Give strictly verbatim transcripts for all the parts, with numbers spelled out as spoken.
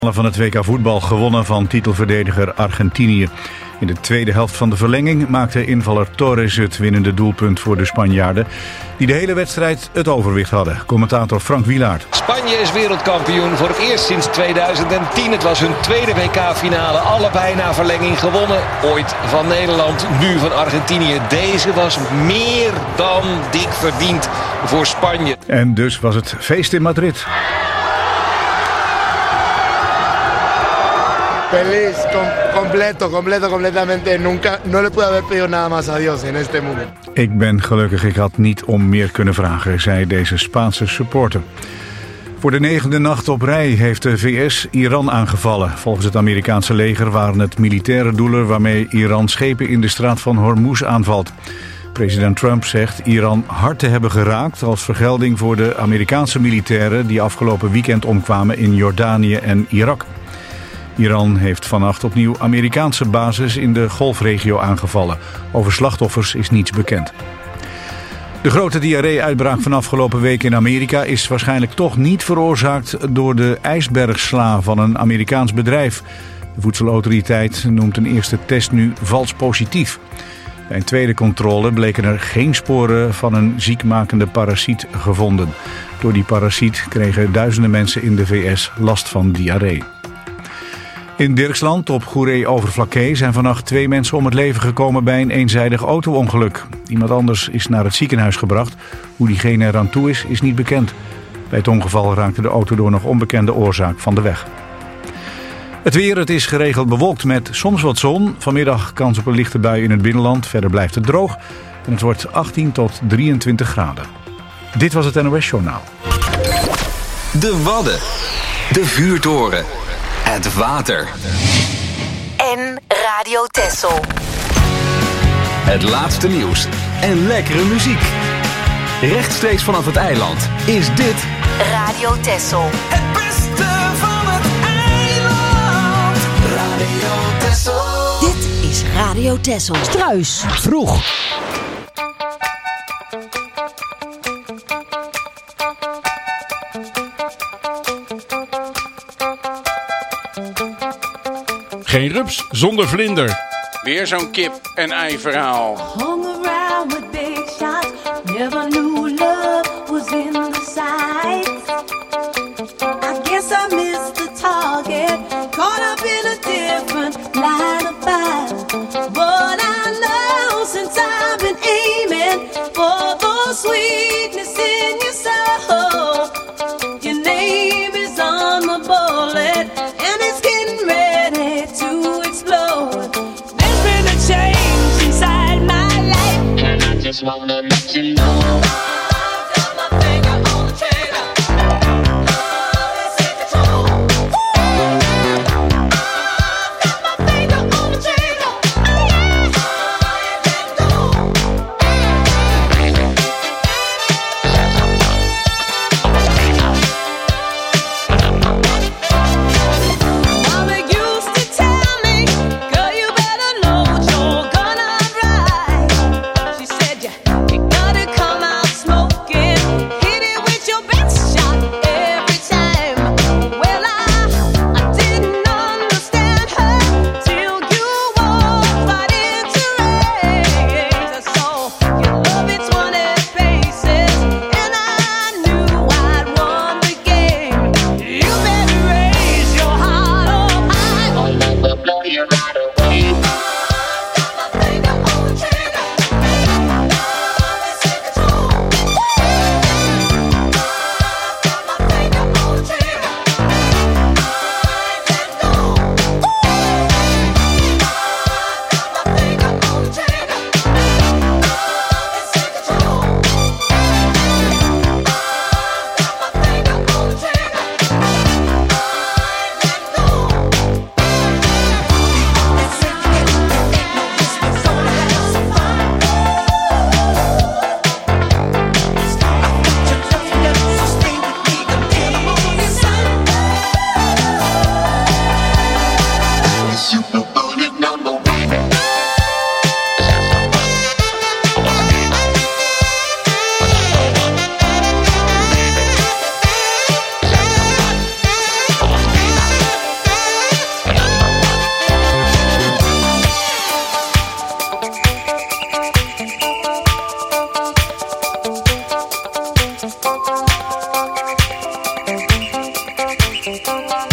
Van het W K voetbal gewonnen van titelverdediger Argentinië. In de tweede helft van de verlenging maakte invaller Torres het winnende doelpunt voor de Spanjaarden, die de hele wedstrijd het overwicht hadden. Commentator Frank Wielaert. Spanje is wereldkampioen voor het eerst sinds tweeduizend tien. Het was hun tweede W K-finale, allebei na verlenging gewonnen. Ooit van Nederland, nu van Argentinië. Deze was meer dan dik verdiend voor Spanje. En dus was het feest in Madrid. Feliz, com- completo, completo, completamente. Nunca, no le puedo haber pedido nada más a Dios en este mundo. Ik ben gelukkig, ik had niet om meer kunnen vragen, zei deze Spaanse supporter. Voor de negende nacht op rij heeft de V S Iran aangevallen. Volgens het Amerikaanse leger waren het militaire doelen waarmee Iran schepen in de straat van Hormuz aanvalt. President Trump zegt Iran hard te hebben geraakt als vergelding voor de Amerikaanse militairen die afgelopen weekend omkwamen in Jordanië en Irak. Iran heeft vannacht opnieuw Amerikaanse bases in de Golfregio aangevallen. Over slachtoffers is niets bekend. De grote diarree-uitbraak van afgelopen week in Amerika is waarschijnlijk toch niet veroorzaakt door de ijsbergsla van een Amerikaans bedrijf. De voedselautoriteit noemt een eerste test nu vals positief. Bij een tweede controle bleken er geen sporen van een ziekmakende parasiet gevonden. Door die parasiet kregen duizenden mensen in de V S last van diarree. In Dirksland op Goeree-Overflakkee zijn vannacht twee mensen om het leven gekomen bij een eenzijdig auto-ongeluk. Iemand anders is naar het ziekenhuis gebracht. Hoe diegene eraan toe is, is niet bekend. Bij het ongeval raakte de auto door nog onbekende oorzaak van de weg. Het weer, het is geregeld bewolkt met soms wat zon. Vanmiddag kans op een lichte bui in het binnenland. Verder blijft het droog. En het wordt achttien tot drieëntwintig graden. Dit was het N O S Journaal. De Wadden. De vuurtoren. Het water. En Radio Texel. Het laatste nieuws en lekkere muziek. Rechtstreeks vanaf het eiland is dit Radio Texel. Het beste van het eiland. Radio Texel. Dit is Radio Texel. Struis. Vroeg. Geen rups zonder vlinder. Weer zo'n kip en ei verhaal. Hung around with big shots. Never knew love was in the sights. I guess I missed the target. Caught up in a different line of fire. But I know since I've been aiming for the sweetness in your soul. Your name is on the bullet and it's getting ready to explode. There's been a change inside my life, and I just wanna let you know. I've got my finger on the trigger. Love is in control. I've got my finger on the trigger. I let go. Mama used to tell me, girl, you better load your gun up right. She said you, you gotta come out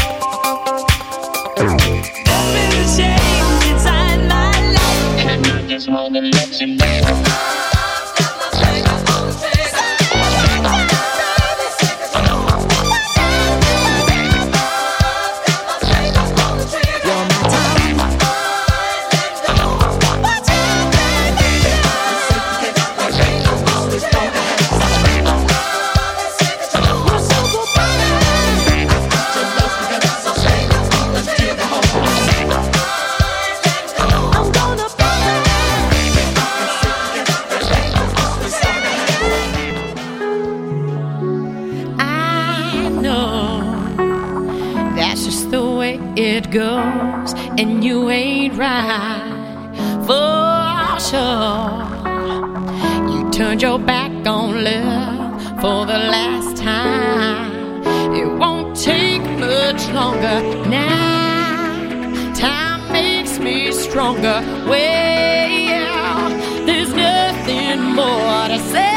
It goes, and you ain't right for sure. You turned your back on love for the last time. It won't take much longer now. Time makes me stronger. Well, there's nothing more to say.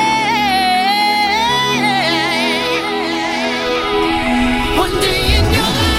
One day in your life.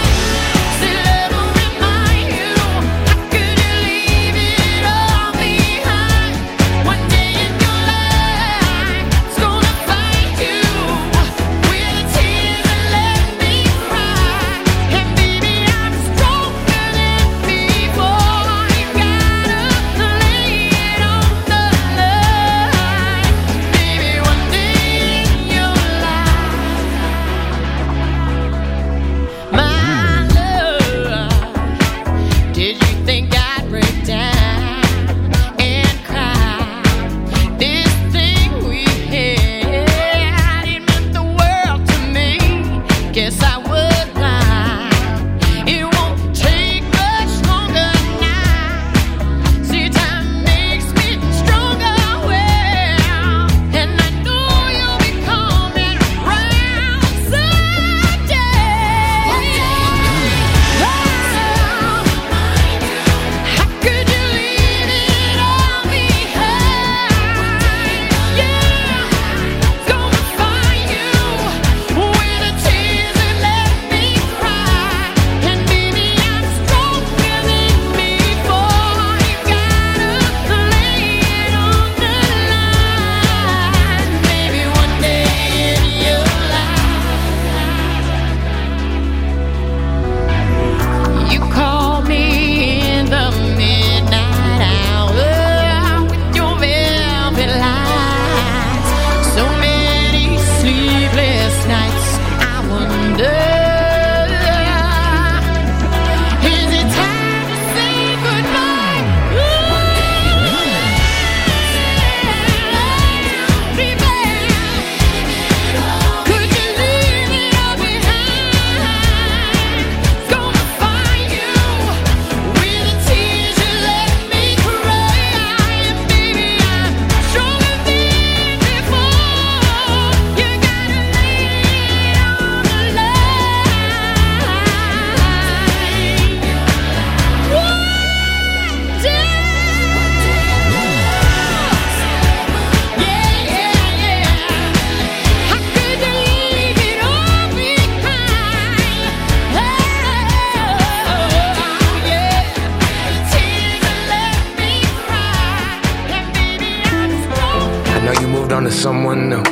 Someone new.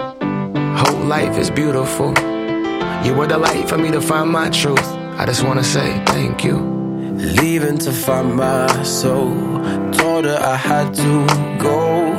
Whole life is beautiful. You were the light for me to find my truth. I just wanna say thank you. Leaving to find my soul. Told her I had to go.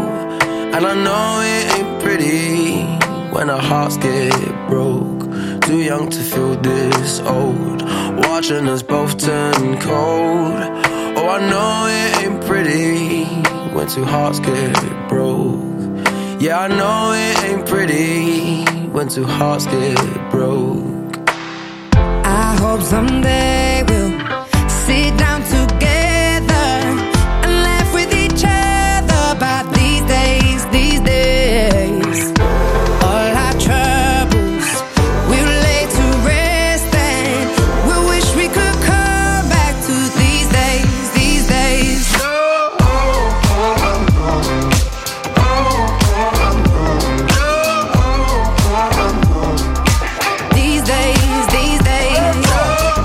And I know it ain't pretty when our hearts get broke. Too young to feel this old. Watching us both turn cold. Oh, I know it ain't pretty when two hearts get broke. Yeah, I know it ain't pretty when two hearts get broke. I hope someday we'll sit down together and laugh with each other about these days, these days. All our troubles we'll lay to rest and we'll wish we could come back to these days, these days. These days, these days.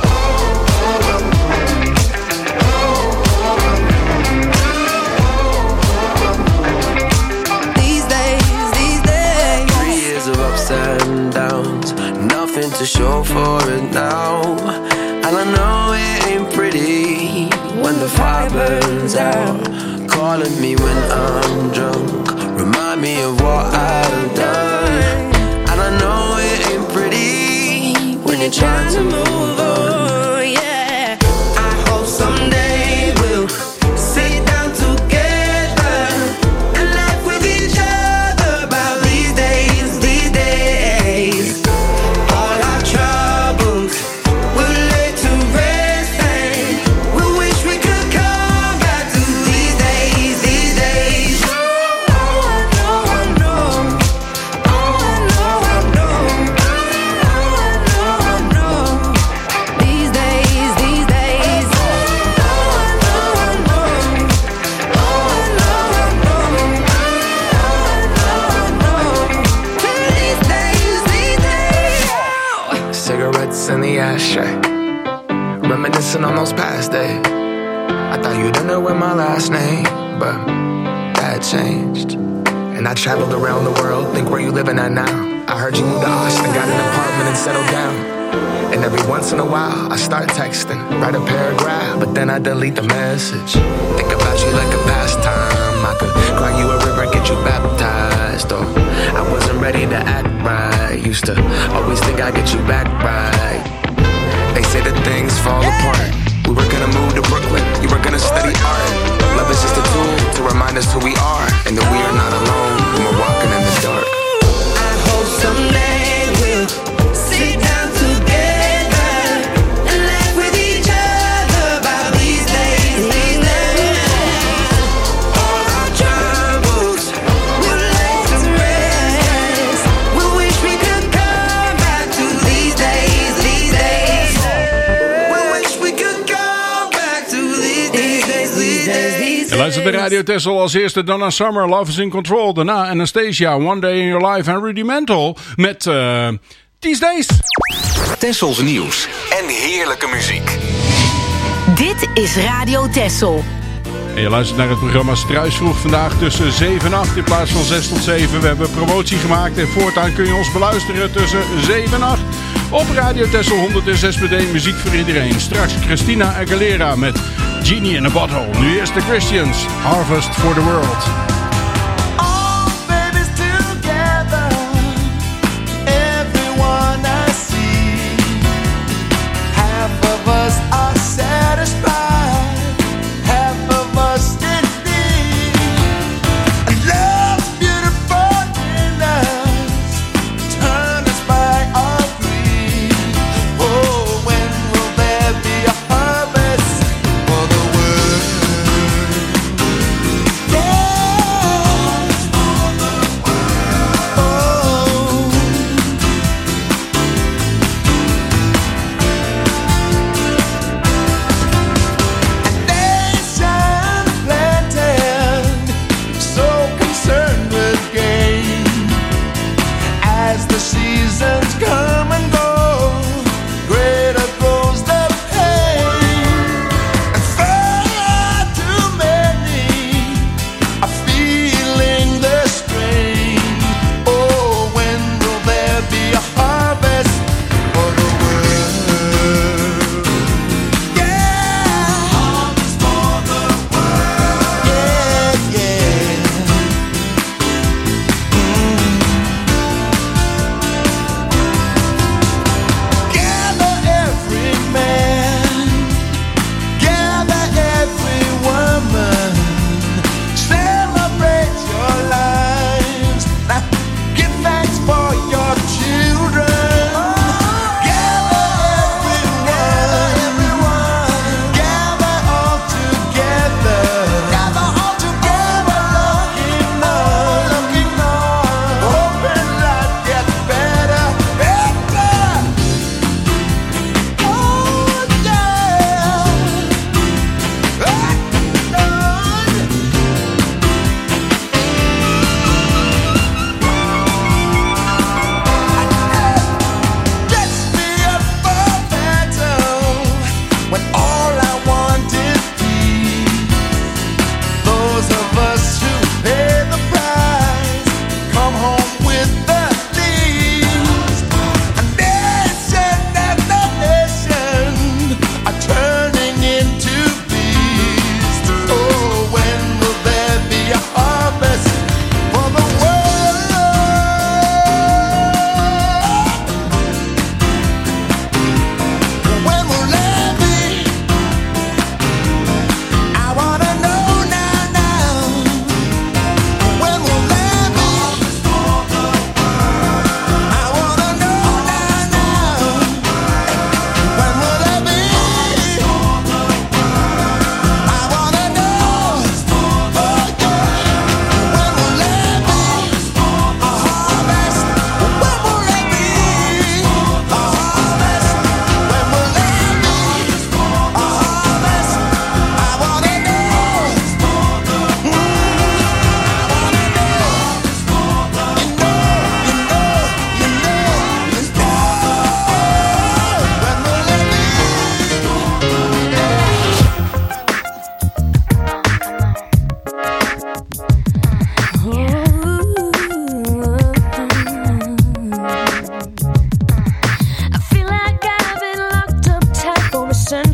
know it ain't pretty when the fire burns out. Calling me when I'm drunk, remind me of what I've done. And I know it ain't pretty when you're trying to move on. Yeah, I hope someday we'll sit down together and laugh with each other about these days, these days. All our troubles we'll lay to rest, and we wish we could come back to these days, these days. Oh, I know, I know. Oh, I know, I know. Oh, I know, I know. These days, these days. Oh, I know, I know. Oh, I know, I know. Oh, I know, I know. These days, these days. Cigarettes in the ashtray, reminiscing on those past days. I thought you didn't know my last name, but that changed. And I traveled around the world, think where you living at now. I heard you moved to Austin, got an apartment and settled down. And every once in a while, I start texting, write a paragraph, but then I delete the message. Think about you like a pastime. I could cry you a river, get you baptized. Or I wasn't ready to act right. Used to always think I'd get you back right. They say that things fall apart. We were gonna move to Brooklyn, you were gonna study art. Love is just a tool to remind us who we are, and that we are not alone when we're walking in the dark. I hope someday we'll sit down together and laugh with each other about these days, these days. All our troubles we'll lay to rest. We wish we could come back to these days, these days. We wish we could come back to these days, these days. Je luistert de Radio Tessel als eerste Donna Summer, Love is in Control. Daarna Anastasia, One Day in Your Life en Rudimental met uh, These Days. Tessels nieuws en heerlijke muziek. Dit is Radio Tessel. En je luistert naar het programma Struisvroeg vandaag tussen zeven en acht in plaats van zes tot zeven. We hebben promotie gemaakt en voortaan kun je ons beluisteren tussen zeven en acht. Op Radio Tessel honderdzes punt één muziek voor iedereen. Straks Christina Aguilera met Genie in a Bottle. Nu eerst de Christians, Harvest for the World. All babies together, everyone I see. Half of us are satisfied, half of us in need. Love's beautiful in us, turn us by our greed. Oh, when will there be a harvest for the world? Yeah.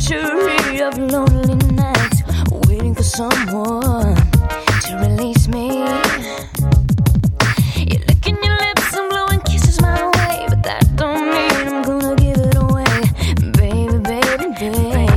century of lonely nights, waiting for someone to release me. You're licking your lips and blowing kisses my way, but that don't mean I'm gonna give it away, baby, baby, baby.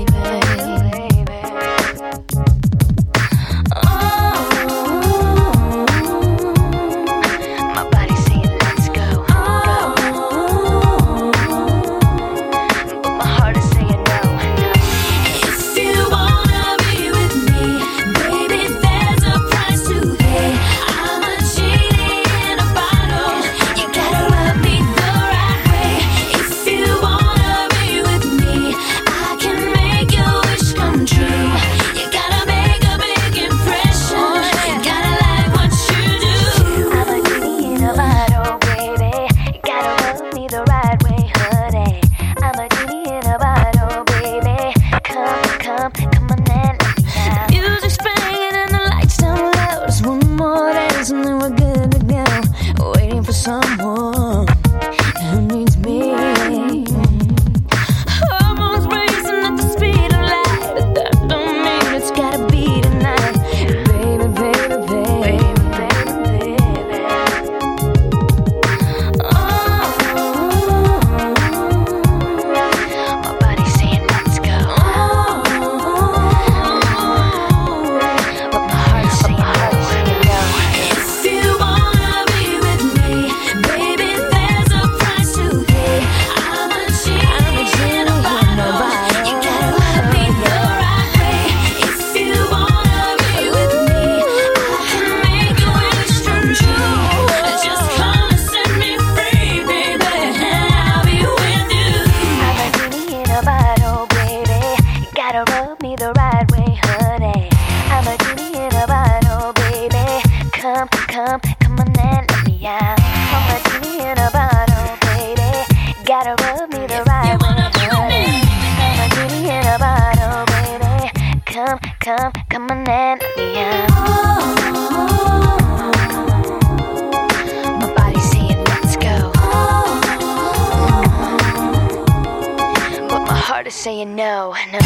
Saying no, no.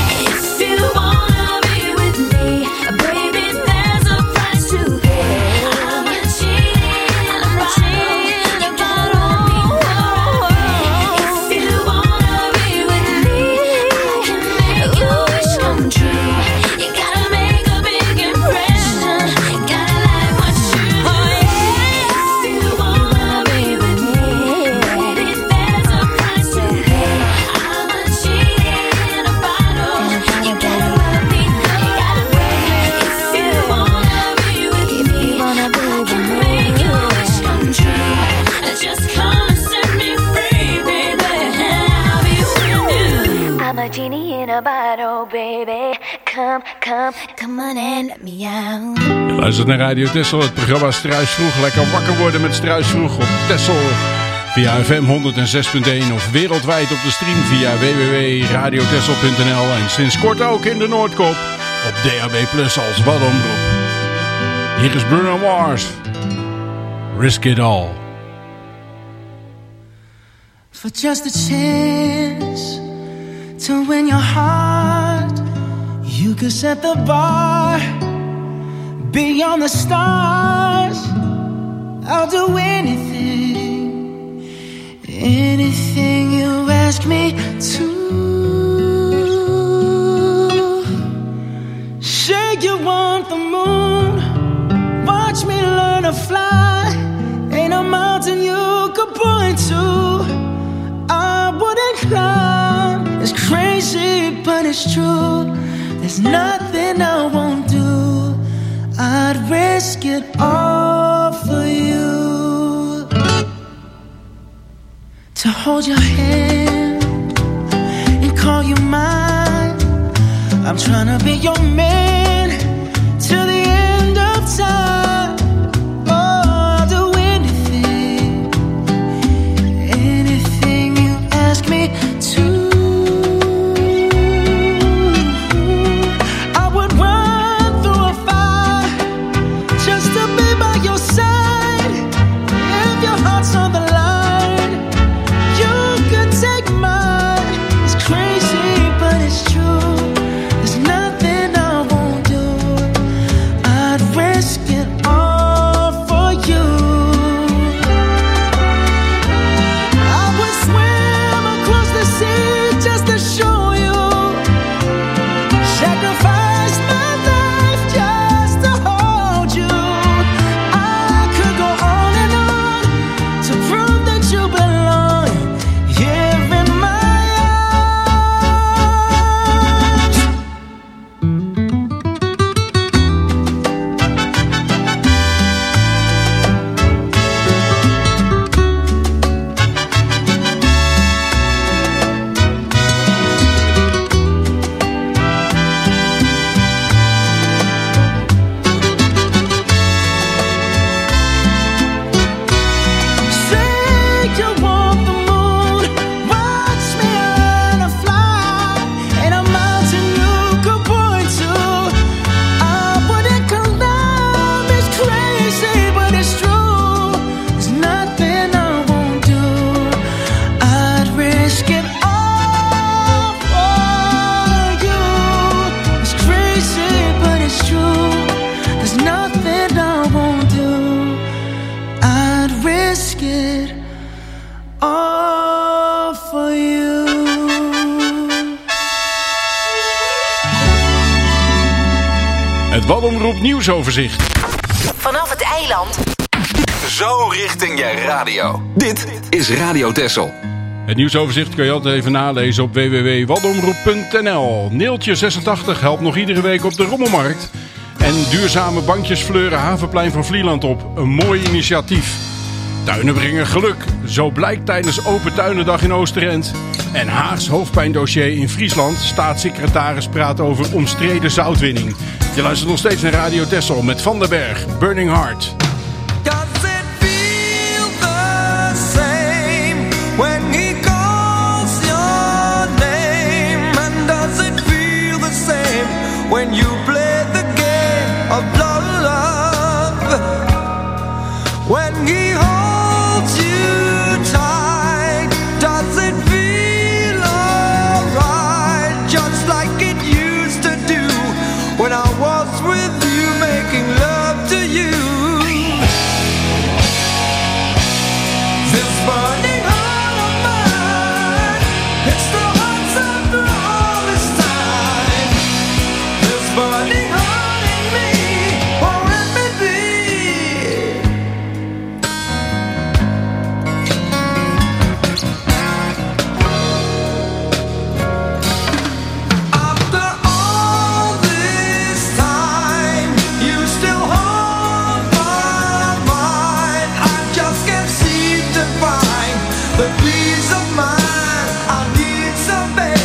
If you wanna be with me, baby, there's a price to pay. I'm a cheating, I'm a cheating, you gotta be right. If you wanna be with me, I can make your wish come true. You gotta make a big impression, gotta like what you do. If you wanna be with me, baby, there's a price to pay. I'm a cheating, genie in a bottle, baby. Come, come, come on and let me out. Je luistert naar Radio Texel, het programma Struisvroeg. Lekker wakker worden met Struisvroeg op Texel. Via F M honderdzes punt één of wereldwijd op de stream via w w w punt radio texel punt n l. En sinds kort ook in de Noordkop op D A B plus als wadomroep. Hier is Bruno Mars. Risk It All. For just a chance to win your heart, you could set the bar beyond the stars. I'll do anything, anything you ask me to. Say you want the moon, watch me learn to fly. Ain't a mountain you could point to I wouldn't climb. It's crazy, but it's true. There's nothing I won't do. I'd risk it all for you. To hold your hand and call you mine. I'm trying to be your man till the end of time. Oh, I'll do anything, anything you ask me to. It's crazy, but it's true. Het Wadomroep nieuwsoverzicht. Vanaf het eiland. Zo richting je radio. Dit is Radio Texel. Het nieuwsoverzicht kun je altijd even nalezen op w w w punt wadomroep punt n l. Neeltje zesentachtig helpt nog iedere week op de Rommelmarkt. En duurzame bankjes fleuren Havenplein van Vlieland op. Een mooi initiatief. Tuinen brengen geluk. Zo blijkt tijdens Open Tuinendag in Oosterend. En Haags hoofdpijndossier in Friesland. Staatssecretaris praat over omstreden zoutwinning. Je luistert nog steeds naar Radio Texel met Van der Berg. Burning Heart. When he calls your name, and does it feel the same when you play the game of love? When he holds you tight, does it feel alright? Just like it used to do when I was with you, making love to you. This burning heart, burning heart in me, won't let me be. After all this time, you still hold my mind. I just can't seem to find the peace of mind I need so bad.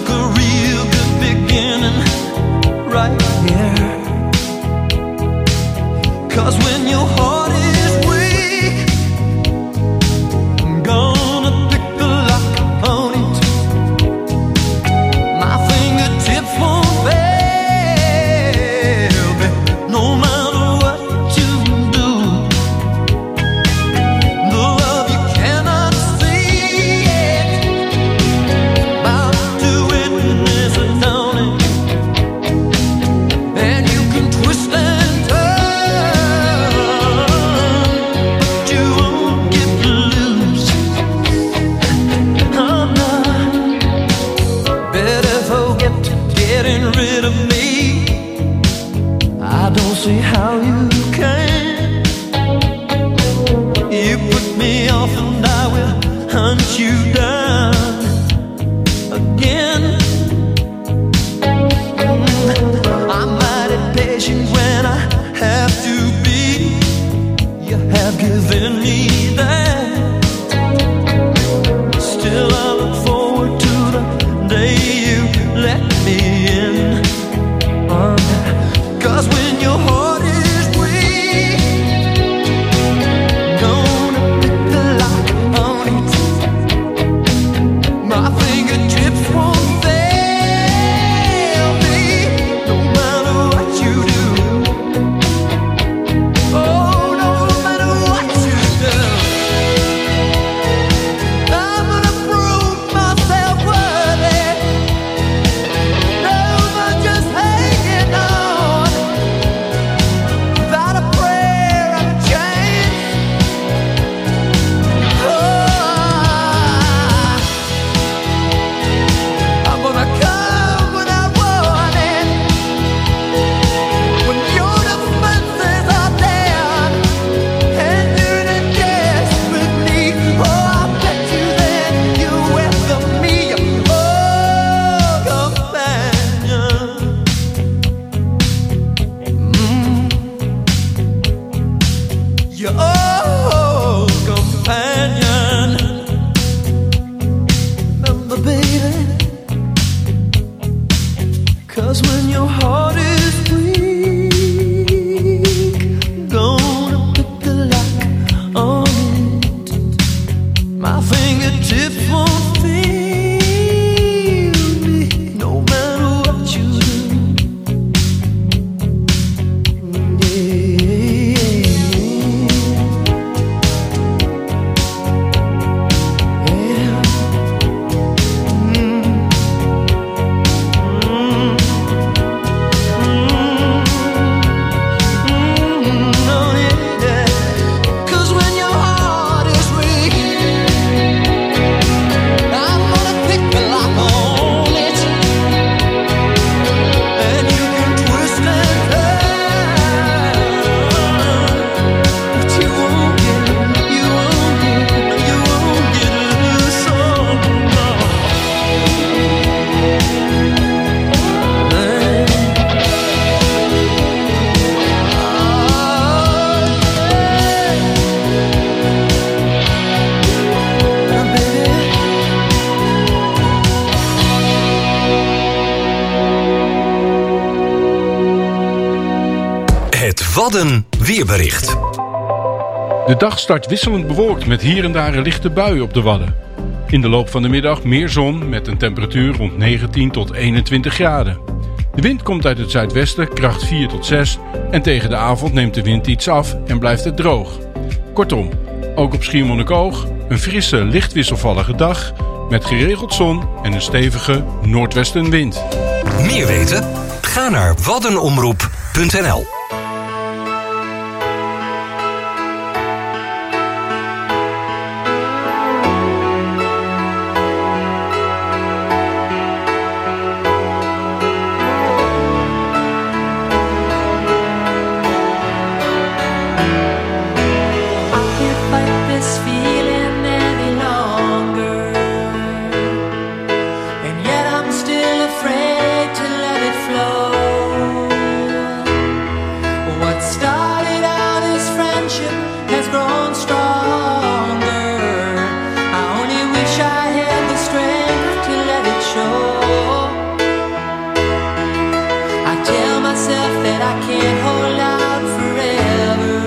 Right here. 'Cause when your heart is weak, I'm gonna pick the lock on it. My fingertips won't fail me, no matter what you do. The love you cannot see it, bound to witness a dawning. And you can twist and turn, but you won't get loose. I'm not better forget getting rid of me. I don't see how you can. You put me off and I will hunt you down again. I'm mighty patient when I have to be. You have given me that. Still I look forward to the day you let me in. Um, 'Cause when your heart is weak, gonna pick the lock on it. My fingertips won't fail me, no matter what you do. Oh, no matter what you do. I'm gonna prove myself worthy. No more just hanging on, without a prayer or a chance. Oh, I'm gonna come without warning, when your defenses are down and you're in desperate need. Oh, I bet you then you welcome me, oh, companion. Mm. Your old companion. Remember, baby, 'cause when your heart is weak, gonna pick the lock on it. My fingertips won't feel me, no matter what you do. Cause when your heart is weak, I'm gonna pick the lock on it. And you can twist and turn, but you won't get, you won't get, you won't get loose. Oh, no. Het Wadden weerbericht. De dag start wisselend bewolkt met hier en daar een lichte bui op de Wadden. In de loop van de middag meer zon met een temperatuur rond negentien tot eenentwintig graden. De wind komt uit het zuidwesten, kracht vier tot zes en tegen de avond neemt de wind iets af en blijft het droog. Kortom, ook op Schiermonnikoog een frisse, licht wisselvallige dag met geregeld zon en een stevige noordwestenwind. Meer weten? Ga naar waddenomroep punt n l. Myself that I can't hold out forever.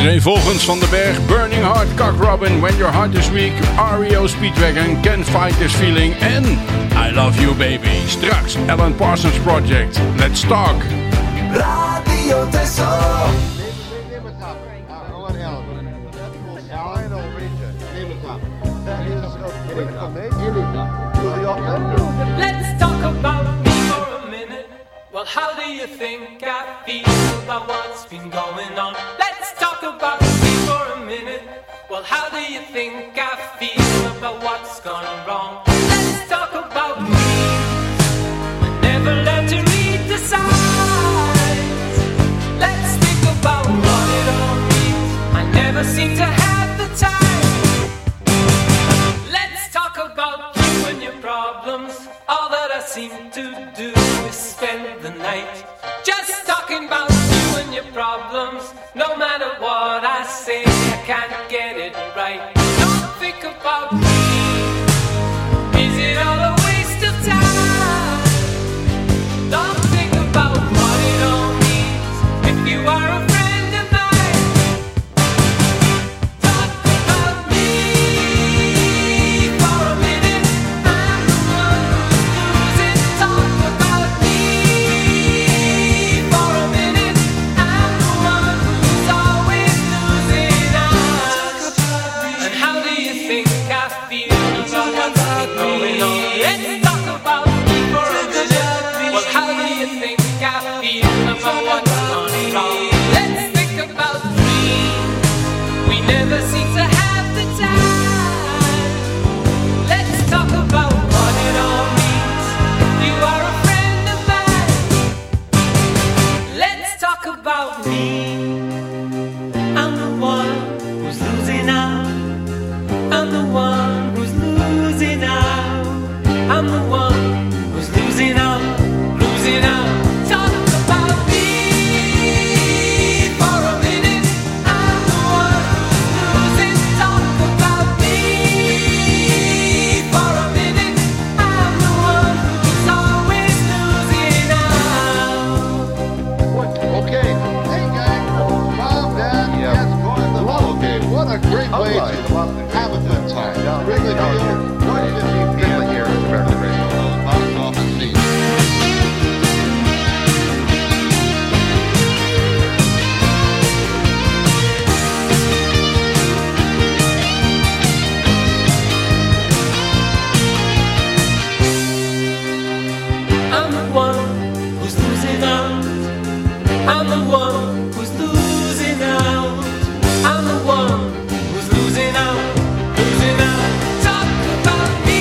Achtereenvolgens Van den Berg, Burning Heart, Cock Robin, When Your Heart Is Weak, R E O Speedwagon, Can't Fight This Feeling en I Love You Baby. Straks Alan Parsons Project. Let's talk. Radio Tesoro. Let's talk about me for a minute. Well, how do you think I feel about what's been going on? Let's talk about me for a minute. Well, how do you think I feel about what's gone wrong? Let's talk about me. I never learned to read the signs. Let's think about what it all means. I never seem to have the time. Let's talk about you and your problems. All that I seem to do is spend the night just talking about you and your problems. No matter what I say, I can't get it right. Don't think about me. Is it all a waste of time? Don't think about what it all means. If you are a friend of mine, talk about me for a minute. I'm the one who's losing. Talk about me for a minute. I'm the one who's always losing out. And how do you think I feel about what's going on? Let's talk about me for a minute. Well, how do you think I feel about what's gone wrong? Let's think about me. We never seem to have the time. Let's talk about what it all means. You are a friend of mine. Let's talk about me. I'm the one who's losing out. I'm the one who's losing out. I'm the one who's losing out, losing out. Talk about me for a minute. I'm the one who's losing. Talk about me for a minute. I'm the one who's always losing out. Okay, hey guys, mom, dad, yes, going to the ball game. What a great way to have a good time. Really feel what did you feel here at American Radio? Box office seats. I'm the one who's losing out. I'm the one who's losing out. I'm the one who's losing out, losing out. Talk about me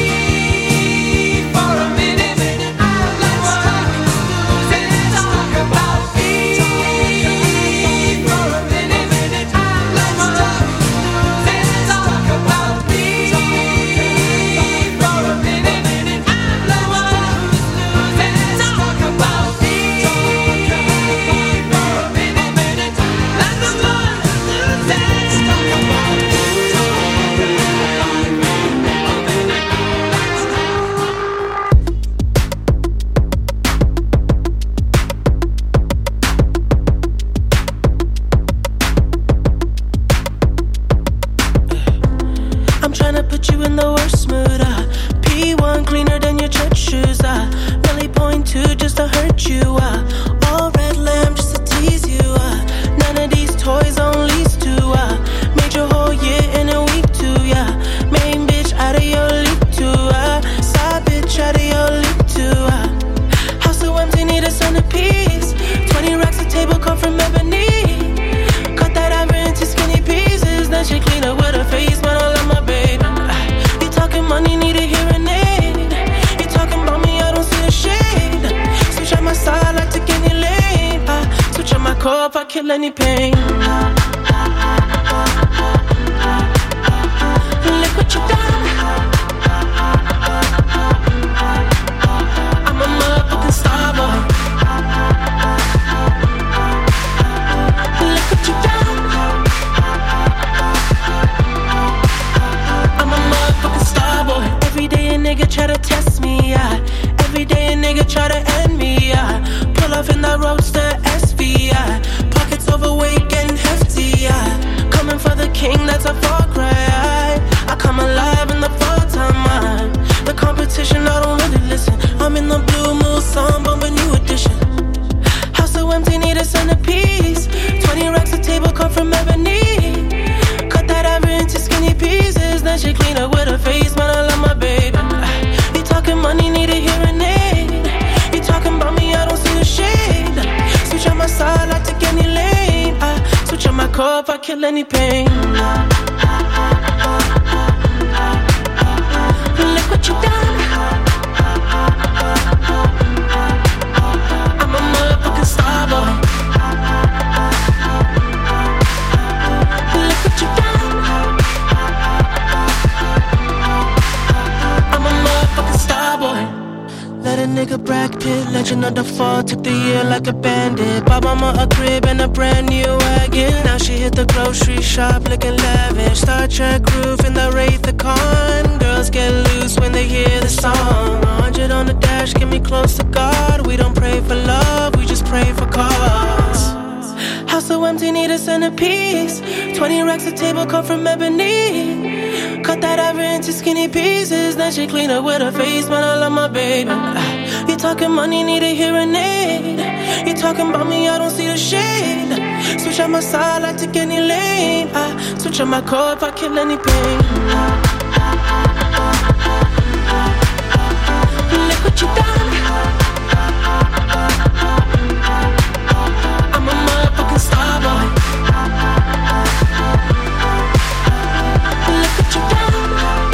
for a minute. I'm the one who's losing. Talk about me for a minute. I'm the one who's losing. Talk about me for a minute. I'm the one who's losing. Talk about me for a minute. I'm the one who's losing. Talk about me. I'm tryna put you in the worst mood. Uh. P one cleaner than your church shoes. Uh. Really point two just to hurt you. Uh. All red lamb just to tease you. Uh. None of these toys on lease to. Uh. Made your whole year in a week too. Yeah. Main bitch out of your league too. Uh. Side bitch out of your league too. Uh. House so empty, need a centerpiece. Twenty racks a table come from ebony. Cut that ever into skinny pieces. Then she clean up with her face, but I love my baby. You talking money, need a hearing aid. You talking about me, I don't see the shade. Switch on my side, I take any lane. I switch on my core if I kill any pain. Look what you done. I'm a motherfucking star boy. Look what you done. I'm a motherfucking star boy. Every day a nigga try to test me, yeah. Every day a nigga try to end me, yeah. Pull off in the roadster S V, yeah. Pockets overweight, getting hefty, yeah. core if I kill any pain. Look what you done. I'm a motherfucking star boy. Look what you done. I'm a motherfucking star boy. Let a nigga Brad Pitt, legend of the fall, took the year like a bandit. Bought mama a crib and a brand new wagon. Now she hit the grocery shop looking lavish. Star Trek roof in the Wraith the Con. Girls get loose when they hear the song. A hundred on the dash, get me close to God. We don't pray for love, we just pray for cause. House so empty, need a centerpiece. Twenty racks of table come from ebony. Cut that ivory into skinny pieces. Then she clean up with her face, man, I love my baby. You talking money, need a hearing aid. You talking about me, I don't see the shade. Switch on my side, I take any lane. I switch on my core if I kill any pain. Look what you done. I'm a motherfucking star boy. Look what you done.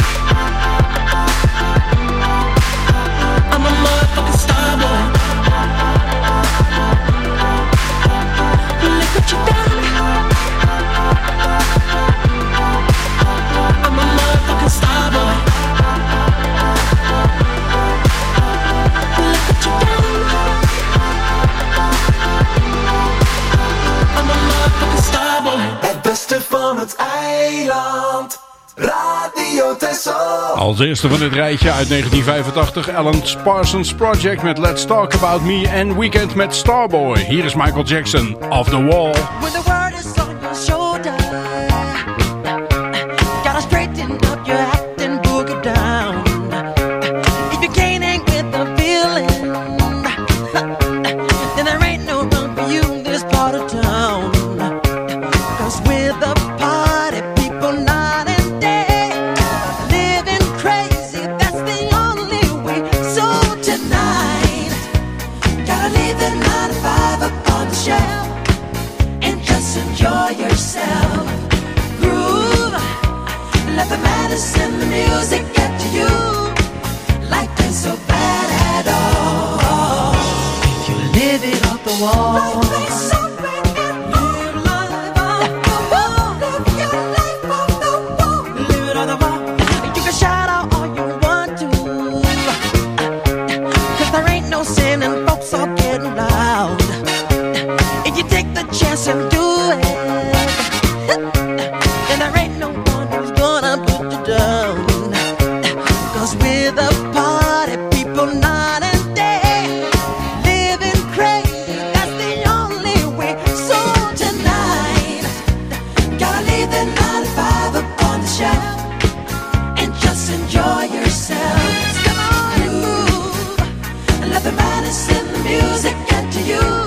I'm a motherfucking star boy. Look what you done. I'm a motherfucking star boy. Look what you done. I'm a motherfucking star boy. Het beste van het eiland. Radio Texel. Als eerste van dit rijtje uit negentien vijfentachtig Alan Parsons Project met Let's Talk About Me en Weekend met Starboy. Hier is Michael Jackson, Off the Wall. When the world is on your shoulder, gotta straighten up your act and boogie down. If you can't hang with the feeling, then there ain't no room for you in this part of town. Cause we're the party people night and day, living crazy, that's the only way. So tonight, gotta leave the nine to five up on the shelf and just enjoy yourself. Groove, let the madness and the music get to you. Life ain't so bad at all if you live it off the wall. Life ain't so bad at all. Live life off the wall. Live your life off the wall. Live it off the wall. You can shout out all you want to, cause there ain't no sin and folks all getting loud. If you take the chance and do it, then there ain't no one who's gonna put you down. Cause we're the party people night and day, living crazy, that's the only way. So tonight, gotta leave the nine to five up on the shelf and just enjoy yourself. Come on and move, and let the madness and the music get to you.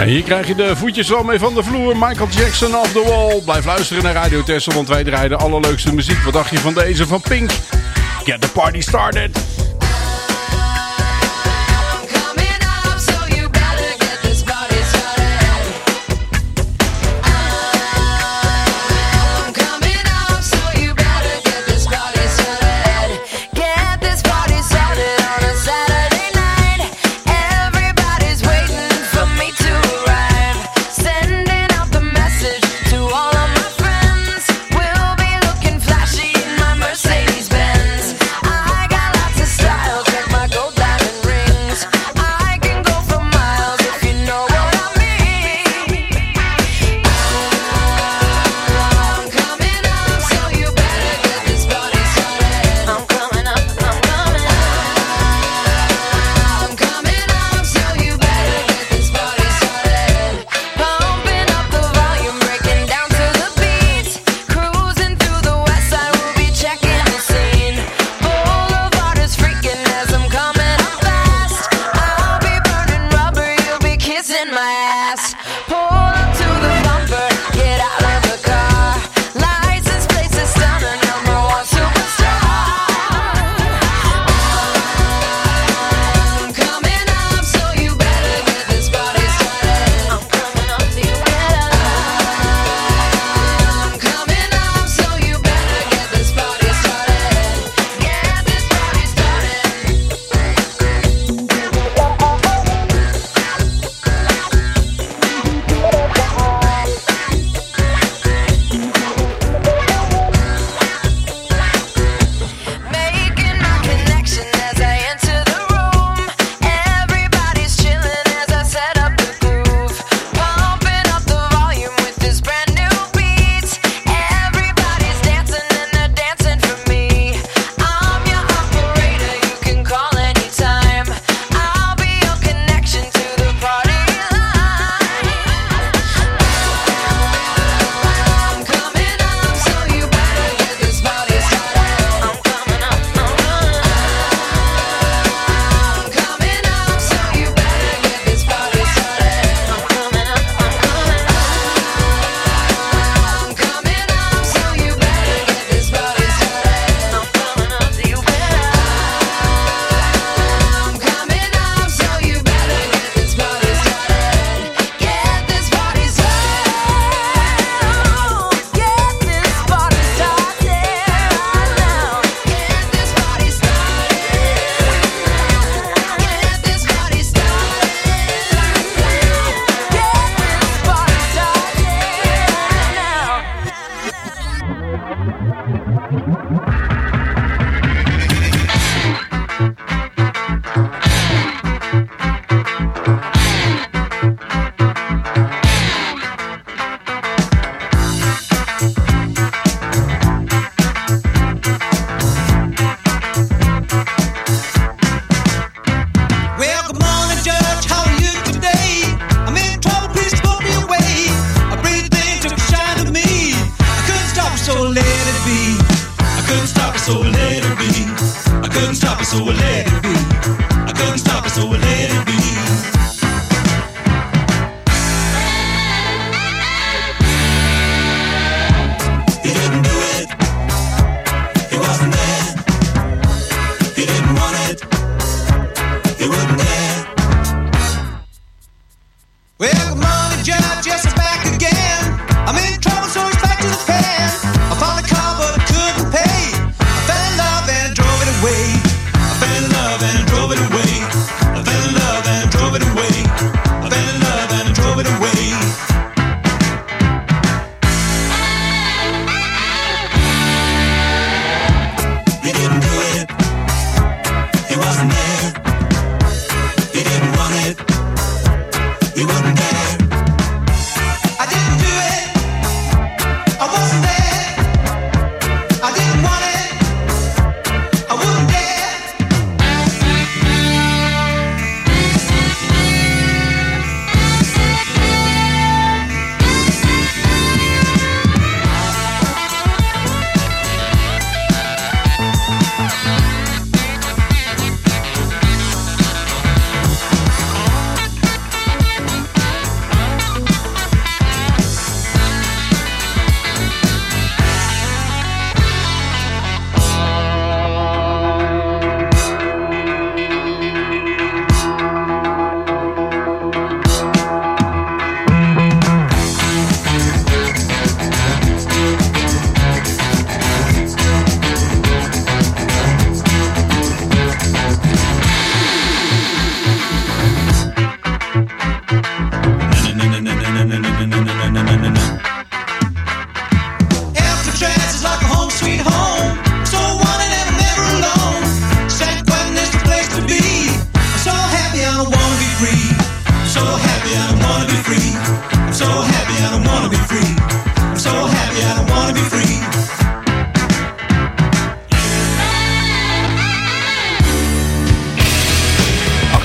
En hier krijg je de voetjes wel mee van de vloer. Michael Jackson off the wall. Blijf luisteren naar Radio Texel, want wij draaien de allerleukste muziek. Wat dacht je van deze van Pink? Get the party started.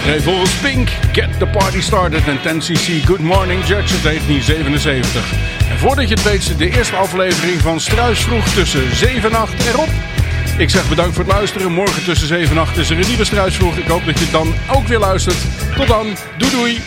Nee, volgens Pink, Get the Party Started en ten C C Good Morning Judges negentien zevenenzeventig. En voordat je het weet zit de eerste aflevering van Struisvroeg tussen zeven en acht erop. Ik zeg bedankt voor het luisteren. Morgen tussen zeven en acht is er een nieuwe Struisvroeg. Ik hoop dat je dan ook weer luistert. Tot dan, doei doei!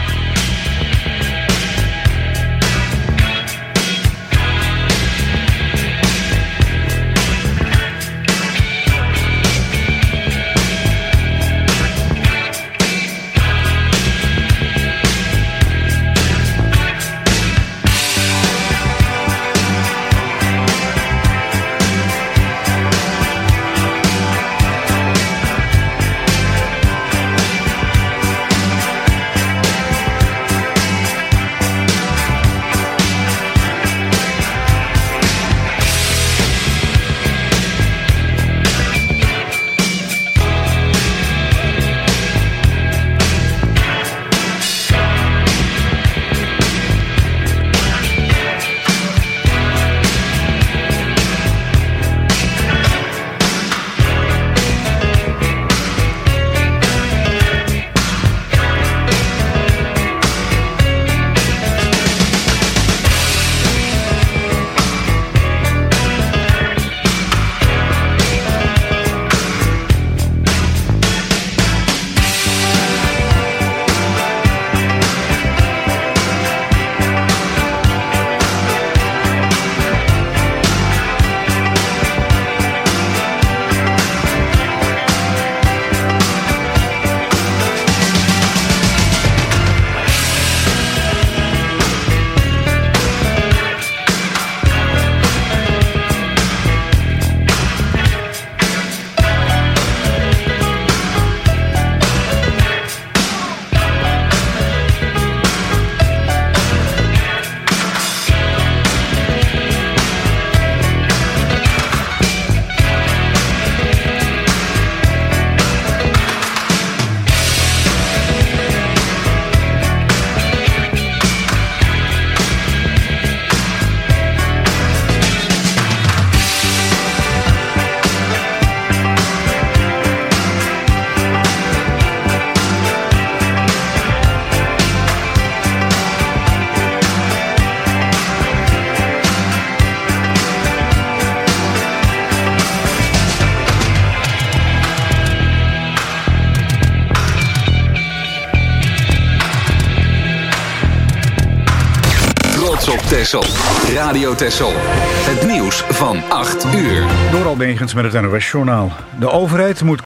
Texel. Radio Texel. Het nieuws van acht uur. Door Almegens met het N O S-journaal. De overheid moet